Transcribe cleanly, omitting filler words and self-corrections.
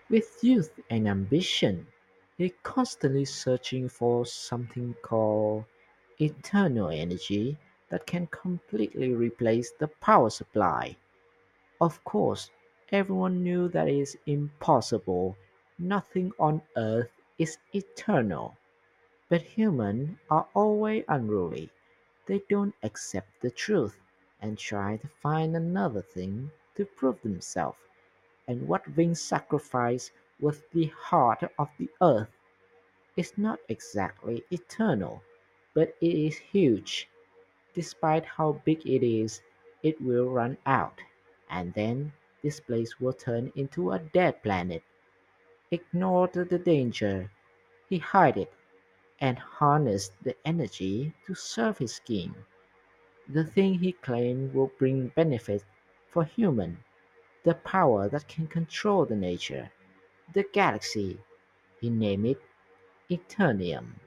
With youth and ambition, he constantly searching for something called eternal energy that can completely replace the power supply. Of course, everyone knew that is impossible. Nothing on earth is eternal. But humans are always unruly. They don't accept the truth and try to find another thing to prove themselves. And what being sacrificed was the heart of the earth. Is not exactly eternal, but it is huge. Despite how big it is, it will run out, and then this place will turn into a dead planet. Ignore the danger. He hid it and harnessed the energy to serve his king. The thing he claimed will bring benefit for human, the power that can control the nature, the galaxy. He named it Eternium.